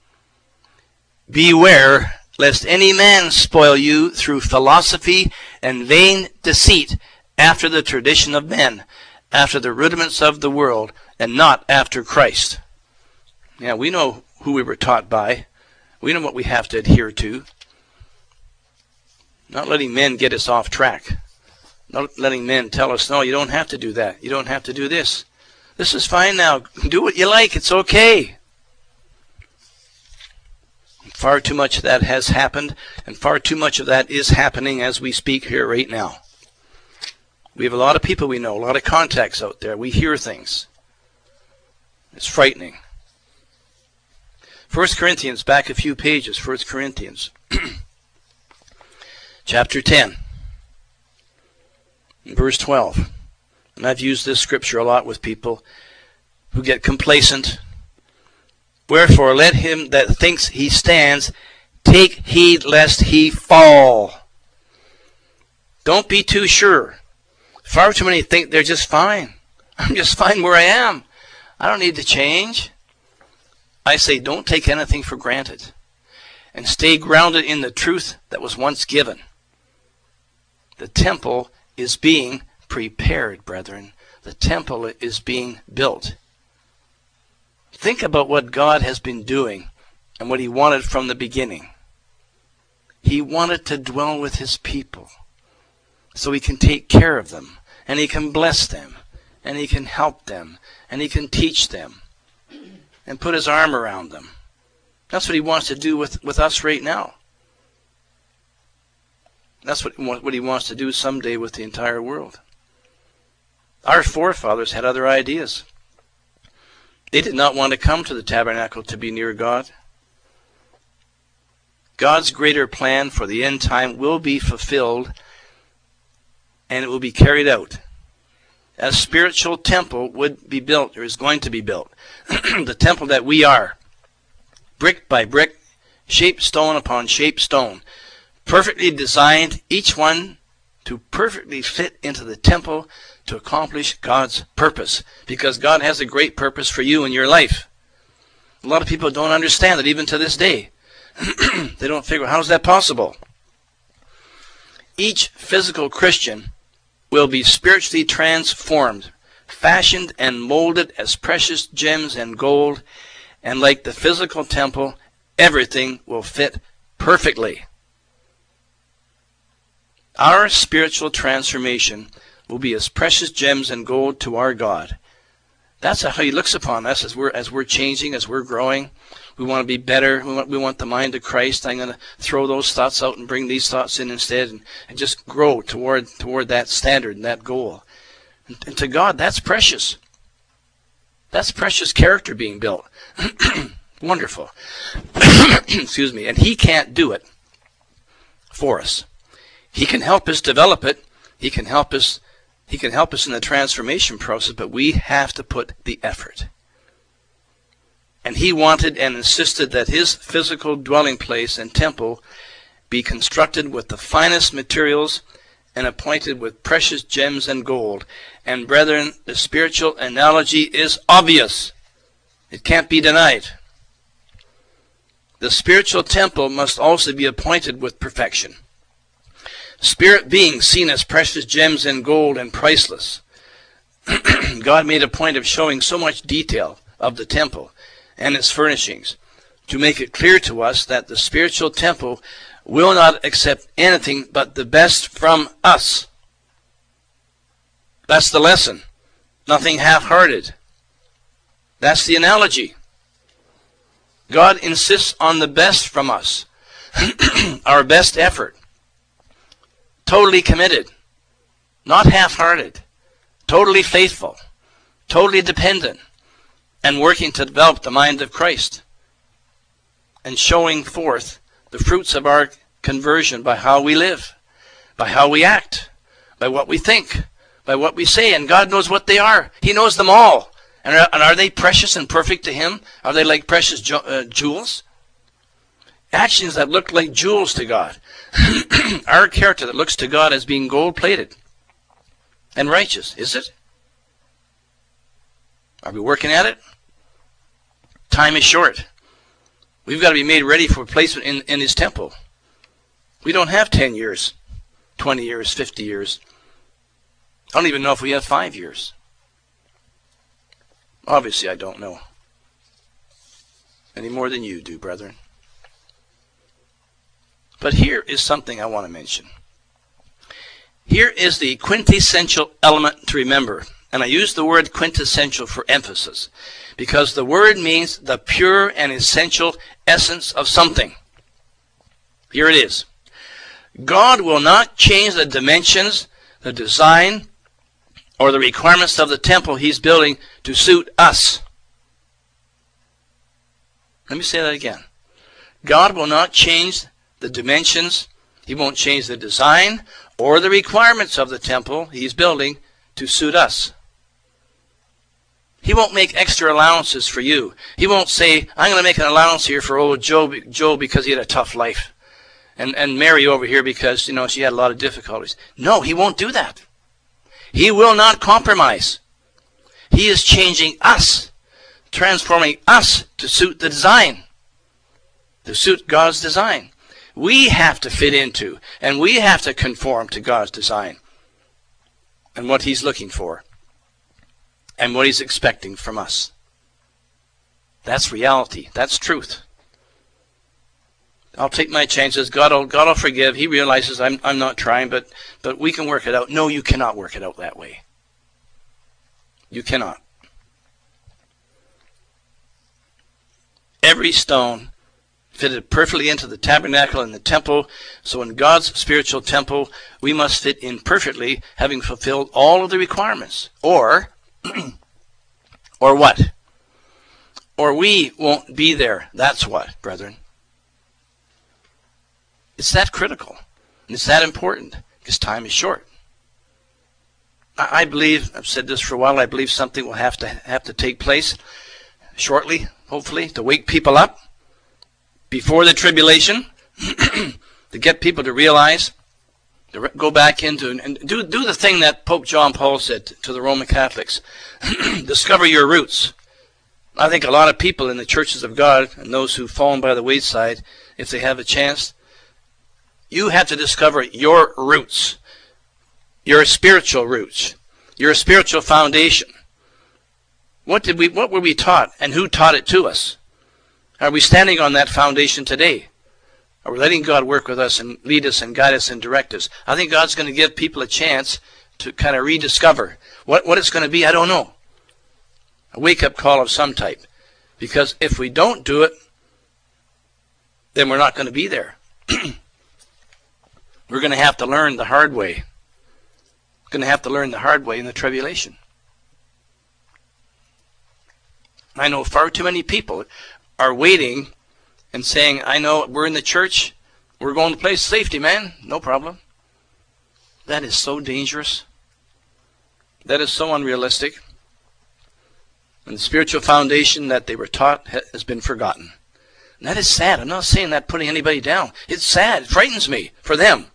Beware lest any man spoil you through philosophy and vain deceit, after the tradition of men, after the rudiments of the world, and not after Christ. Yeah, we know who we were taught by. We know what we have to adhere to. Not letting men get us off track. Not letting men tell us, no, you don't have to do that. You don't have to do this. This is fine now. Do what you like. It's okay. Far too much of that has happened, and far too much of that is happening as we speak here right now. We have a lot of people we know, a lot of contacts out there. We hear things. It's frightening. 1 Corinthians, back a few pages, 1 Corinthians. Chapter 10, verse 12. And I've used this scripture a lot with people who get complacent. Wherefore, let him that thinks he stands take heed lest he fall. Don't be too sure. Far too many think they're just fine. I'm just fine where I am. I don't need to change. I say don't take anything for granted. And stay grounded in the truth that was once given. The temple is being prepared, brethren. The temple is being built. Think about what God has been doing and what he wanted from the beginning. He wanted to dwell with his people so he can take care of them, and he can bless them, and he can help them, and he can teach them, and put his arm around them. That's what he wants to do with us right now. That's what he wants to do someday with the entire world. Our forefathers had other ideas. They did not want to come to the tabernacle to be near God. God's greater plan for the end time will be fulfilled, and it will be carried out. A spiritual temple would be built, or is going to be built. The temple that we are, brick by brick, shaped stone upon shaped stone, perfectly designed, each one to perfectly fit into the temple to accomplish God's purpose, because God has a great purpose for you in your life. A lot of people don't understand it even to this day. They don't figure, how is that possible? Each physical Christian will be spiritually transformed, fashioned and molded as precious gems and gold, and like the physical temple, everything will fit perfectly. Our spiritual transformation will be as precious gems and gold to our God, That's how he looks upon us as we're changing, as we're growing. We want to be better. We want the mind of Christ. I'm going to throw those thoughts out and bring these thoughts in instead, and just grow toward that standard and that goal. And to God, that's precious. That's precious character being built. Wonderful. Excuse me. And he can't do it for us. He can help us develop it. He can help us in the transformation process, but we have to put the effort. And he wanted and insisted that his physical dwelling place and temple be constructed with the finest materials and appointed with precious gems and gold. And brethren, the spiritual analogy is obvious. It can't be denied. The spiritual temple must also be appointed with perfection. Spirit beings seen as precious gems and gold and priceless. God made a point of showing so much detail of the temple and its furnishings to make it clear to us that the spiritual temple will not accept anything but the best from us. That's the lesson. Nothing half-hearted. That's the analogy. God insists on the best from us, our best effort. Totally committed, not half-hearted, totally faithful, totally dependent, and working to develop the mind of Christ, and showing forth the fruits of our conversion by how we live, by how we act, by what we think, by what we say, and God knows what they are. He knows them all. And are they precious and perfect to him? Are they like precious jewels? Actions that look like jewels to God. Our character that looks to God as being gold-plated and righteous. Is it? Are we working at it? Time is short. We've got to be made ready for placement in his temple. We don't have 10 years, 20 years, 50 years. I don't even know if we have 5 years. Obviously, I don't know. Any more than you do, brethren. But here is something I want to mention. Here is the quintessential element to remember. And I use the word quintessential for emphasis, because the word means the pure and essential essence of something. Here it is. God will not change the dimensions, the design, or the requirements of the temple he's building to suit us. Let me say that again. God will not change the dimensions, he won't change the design, or the requirements of the temple he's building to suit us. He won't make extra allowances for you. He won't say, I'm going to make an allowance here for old Joe because he had a tough life. And Mary over here because, she had a lot of difficulties. No, he won't do that. He will not compromise. He is changing us, transforming us to suit the design, to suit God's design. We have to fit into, and we have to conform to God's design and what he's looking for and what he's expecting from us. That's reality. That's truth. I'll take my chances. God will forgive. He realizes I'm not trying, but we can work it out. No, you cannot work it out that way. You cannot. Every stone fitted perfectly into the tabernacle and the temple. So in God's spiritual temple, we must fit in perfectly, having fulfilled all of the requirements. Or what? Or we won't be there. That's what, brethren. It's that critical. And it's that important, because time is short. I believe, I've said this for a while, I believe something will have to take place shortly, hopefully, to wake people up before the tribulation, to get people to realize, to go back into, and do the thing that Pope John Paul said to the Roman Catholics. Discover your roots. I think a lot of people in the churches of God, and those who've fallen by the wayside, if they have a chance, you have to discover your roots, your spiritual roots, your spiritual foundation. What were we taught, and who taught it to us? Are we standing on that foundation today? Are we letting God work with us and lead us and guide us and direct us? I think God's going to give people a chance to kind of rediscover. What it's going to be, I don't know. A wake-up call of some type. Because if we don't do it, then we're not going to be there. We're going to have to learn the hard way. We're going to have to learn the hard way in the tribulation. I know far too many people are waiting and saying, I know we're in the church, we're going to place of safety, man, no problem. That is so dangerous. That is so unrealistic. And the spiritual foundation that they were taught has been forgotten. And that is sad. I'm not saying that putting anybody down. It's sad. It frightens me for them.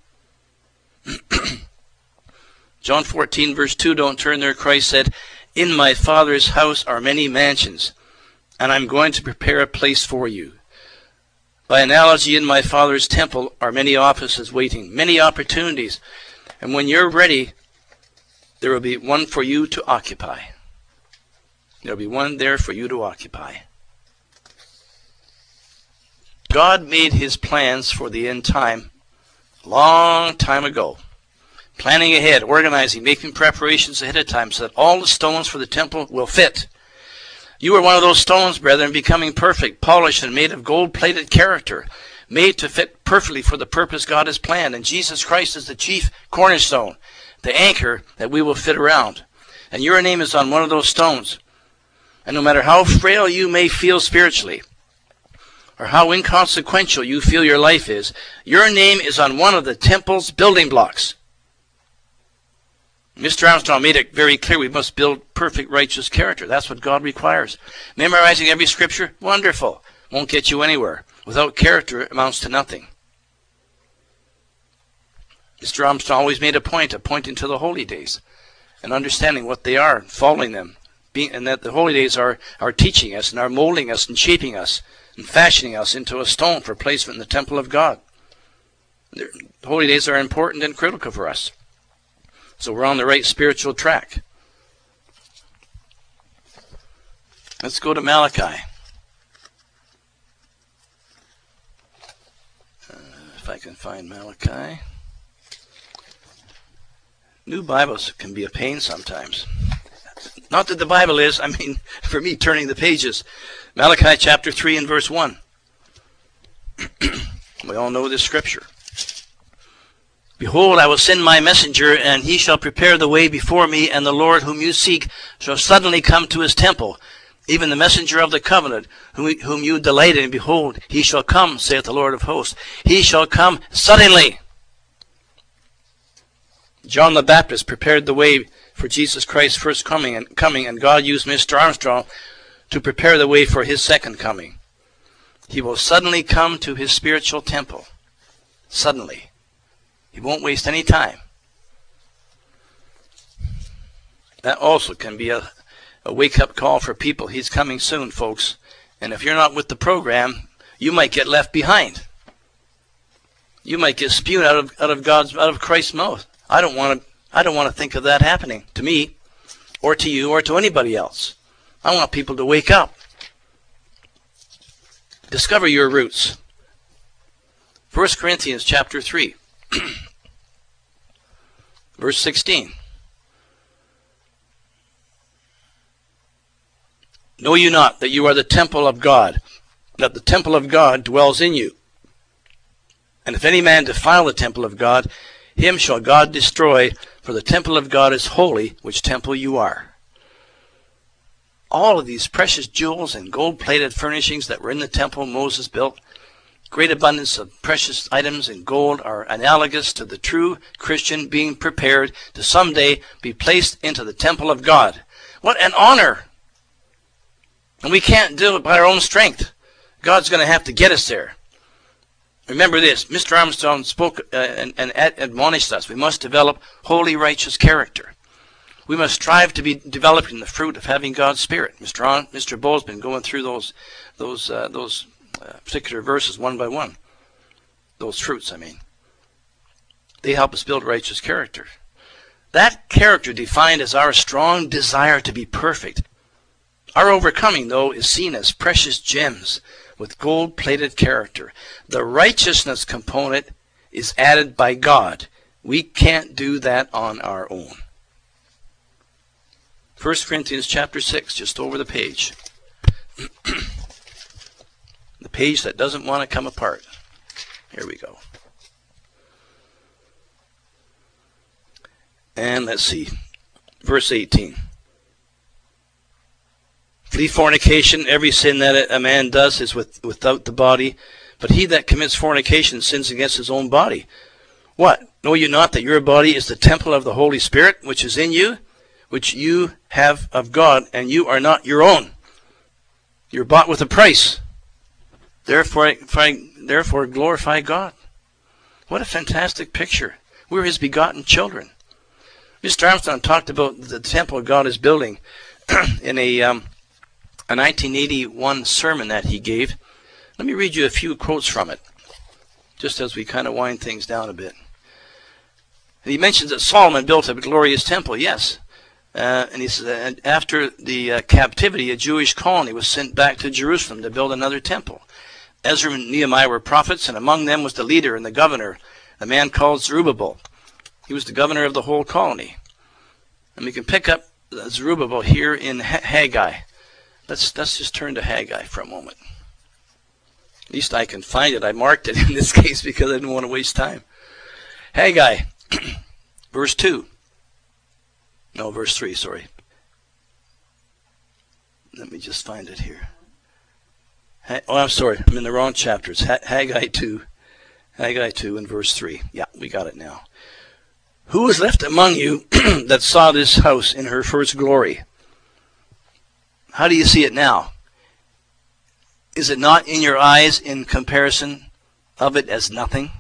John 14, verse 2, don't turn there. Christ said, in my Father's house are many mansions, and I'm going to prepare a place for you. By analogy, in my Father's temple are many offices waiting, many opportunities. And when you're ready, there will be one for you to occupy. There will be one there for you to occupy. God made his plans for the end time a long time ago. Planning ahead, organizing, making preparations ahead of time so that all the stones for the temple will fit. You are one of those stones, brethren, becoming perfect, polished, and made of gold-plated character, made to fit perfectly for the purpose God has planned. And Jesus Christ is the chief cornerstone, the anchor that we will fit around. And your name is on one of those stones. And no matter how frail you may feel spiritually, or how inconsequential you feel your life is, your name is on one of the temple's building blocks. Mr. Armstrong made it very clear we must build perfect righteous character. That's what God requires. Memorizing every scripture, wonderful. Won't get you anywhere. Without character, it amounts to nothing. Mr. Armstrong always made a point of pointing to the holy days and understanding what they are, following them, and that the holy days are teaching us and are molding us and shaping us and fashioning us into a stone for placement in the temple of God. The holy days are important and critical for us. So we're on the right spiritual track. Let's go to Malachi. If I can find Malachi. New Bibles can be a pain sometimes. Not that the Bible is, I mean, for me, turning the pages. Malachi chapter 3 and verse 1. We all know this scripture. Behold, I will send my messenger, and he shall prepare the way before me, and the Lord whom you seek shall suddenly come to his temple, even the messenger of the covenant, whom you delight in. Behold, he shall come, saith the Lord of hosts. He shall come suddenly. John the Baptist prepared the way for Jesus Christ's first coming, and God used Mr. Armstrong to prepare the way for his second coming. He will suddenly come to his spiritual temple. Suddenly. He won't waste any time. That also can be a wake-up call for people. He's coming soon, folks. And if you're not with the program, you might get left behind. You might get spewed out of Christ's mouth. I don't want to think of that happening to me, or to you, or to anybody else. I want people to wake up. Discover your roots. 1 Corinthians chapter 3. Verse 16. Know you not that you are the temple of God, that the temple of God dwells in you? And if any man defile the temple of God, him shall God destroy, for the temple of God is holy, which temple you are. All of these precious jewels and gold-plated furnishings that were in the temple Moses built, great abundance of precious items in gold, are analogous to the true Christian being prepared to someday be placed into the temple of God. What an honor! And we can't do it by our own strength. God's going to have to get us there. Remember this, Mr. Armstrong spoke and admonished us. We must develop holy, righteous character. We must strive to be developing the fruit of having God's Spirit. Mr. Bowles been going through those particular verses one by one. Those fruits, I mean. They help us build righteous character. That character defined as our strong desire to be perfect. Our overcoming, though, is seen as precious gems with gold-plated character. The righteousness component is added by God. We can't do that on our own. 1 Corinthians chapter 6, just over the page. The page that doesn't want to come apart. Here we go. And let's see. Verse 18. Flee fornication. Every sin that a man does is without the body. But he that commits fornication sins against his own body. What? Know you not that your body is the temple of the Holy Spirit, which is in you, which you have of God, and you are not your own? You're bought with a price. Therefore glorify God. What a fantastic picture. We're his begotten children. Mr. Armstrong talked about the temple God is building in a 1981 sermon that he gave. Let me read you a few quotes from it, just as we kind of wind things down a bit. He mentions that Solomon built a glorious temple, yes. And he says, after the captivity, a Jewish colony was sent back to Jerusalem to build another temple. Ezra and Nehemiah were prophets, and among them was the leader and the governor, a man called Zerubbabel. He was the governor of the whole colony. And we can pick up Zerubbabel here in Haggai. Let's just turn to Haggai for a moment. At least I can find it. I marked it in this case because I didn't want to waste time. Haggai, verse 2. No, verse 3, sorry. Let me just find it here. Oh, I'm sorry. I'm in the wrong chapters. Haggai 2. Haggai 2 and verse 3. Yeah, we got it now. Who was left among you that saw this house in her first glory? How do you see it now? Is it not in your eyes in comparison of it as nothing?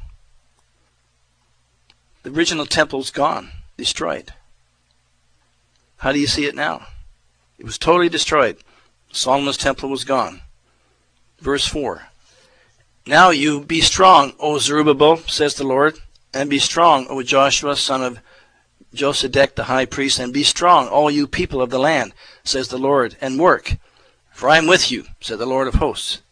The original temple's gone, destroyed. How do you see it now? It was totally destroyed. Solomon's temple was gone. Verse 4. Now you be strong, O Zerubbabel, says the Lord, and be strong, O Joshua, son of Josedech the high priest, and be strong, all you people of the land, says the Lord, and work, for I am with you, said the Lord of hosts.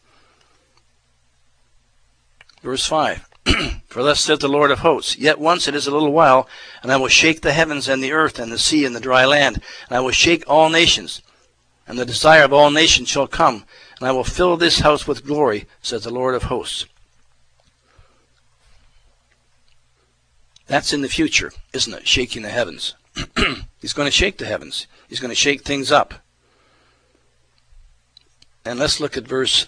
Verse 5. For thus saith the Lord of hosts, yet once it is a little while, and I will shake the heavens and the earth and the sea and the dry land, and I will shake all nations, and the desire of all nations shall come, and I will fill this house with glory, says the Lord of hosts. That's in the future, isn't it? Shaking the heavens. He's going to shake the heavens. He's going to shake things up. And let's look at verse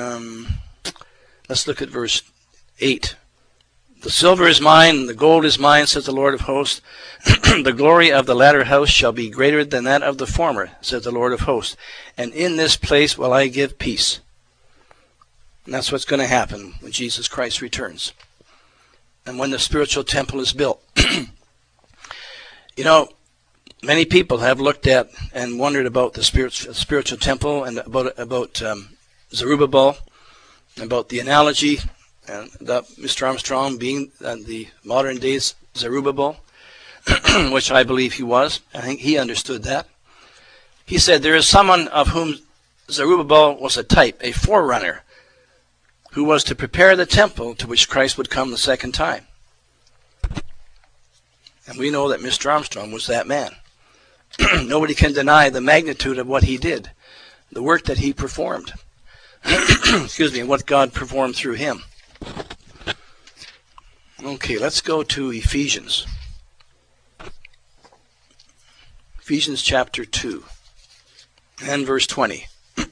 8. The silver is mine, and the gold is mine, says the Lord of hosts. The glory of the latter house shall be greater than that of the former, says the Lord of hosts. And in this place will I give peace. And that's what's going to happen when Jesus Christ returns. And when the spiritual temple is built. You know, many people have looked at and wondered about the spiritual temple and about Zerubbabel, about the analogy, and that Mr. Armstrong being the modern day's Zerubbabel, which I believe he was. I think he understood that. He said, there is someone of whom Zerubbabel was a type, a forerunner, who was to prepare the temple to which Christ would come the second time. And we know that Mr. Armstrong was that man. Nobody can deny the magnitude of what he did, the work that he performed. Excuse me, what God performed through him. Okay, let's go to Ephesians. Ephesians chapter 2 and verse 20.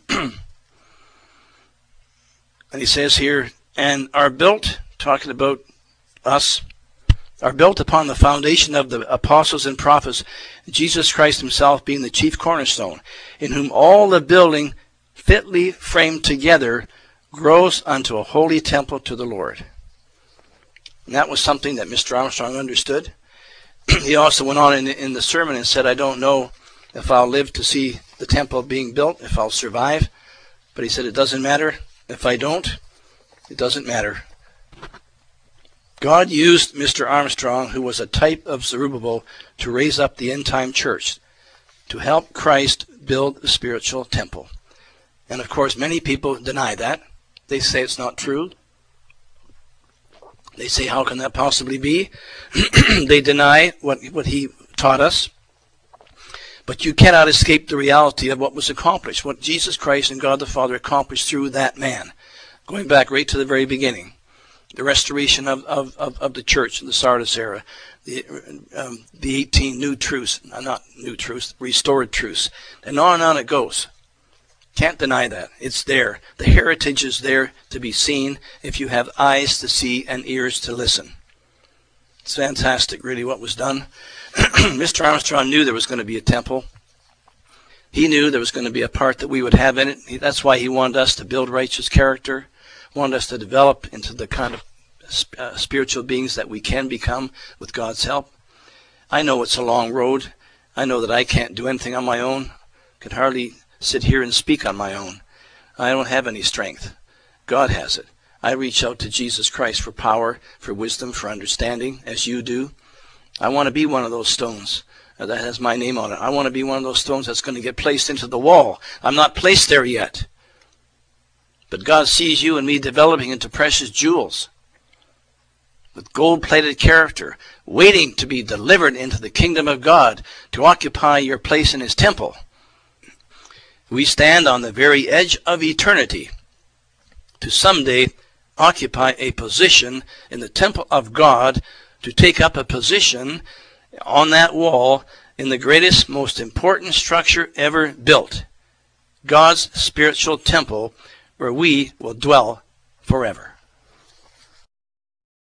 And he says here, and are built, talking about us, are built upon the foundation of the apostles and prophets, Jesus Christ himself being the chief cornerstone, in whom all the building fitly framed together grows unto a holy temple to the Lord. And that was something that Mr. Armstrong understood. He also went on in the sermon and said, I don't know if I'll live to see the temple being built, if I'll survive. But he said, it doesn't matter. If I don't, it doesn't matter. God used Mr. Armstrong, who was a type of Zerubbabel, to raise up the end-time church, to help Christ build the spiritual temple. And of course, many people deny that. They say it's not true. They say, how can that possibly be? They deny what he taught us. But you cannot escape the reality of what was accomplished, what Jesus Christ and God the Father accomplished through that man. Going back right to the very beginning, the restoration of the church in the Sardis era, the 18 new truths, not new truths, restored truths, and on it goes. Can't deny that. It's there. The heritage is there to be seen if you have eyes to see and ears to listen. It's fantastic, really, what was done. Mr. Armstrong knew there was going to be a temple. He knew there was going to be a part that we would have in it. That's why he wanted us to build righteous character, wanted us to develop into the kind of spiritual beings that we can become with God's help. I know it's a long road. I know that I can't do anything on my own. Can hardly sit here and speak on my own. I don't have any strength. God has it. I reach out to Jesus Christ for power, for wisdom, for understanding, as you do. I want to be one of those stones that has my name on it. I want to be one of those stones that's going to get placed into the wall. I'm not placed there yet. But God sees you and me developing into precious jewels with gold-plated character, waiting to be delivered into the kingdom of God to occupy your place in his temple. We stand on the very edge of eternity to someday occupy a position in the temple of God, to take up a position on that wall in the greatest, most important structure ever built, God's spiritual temple, where we will dwell forever.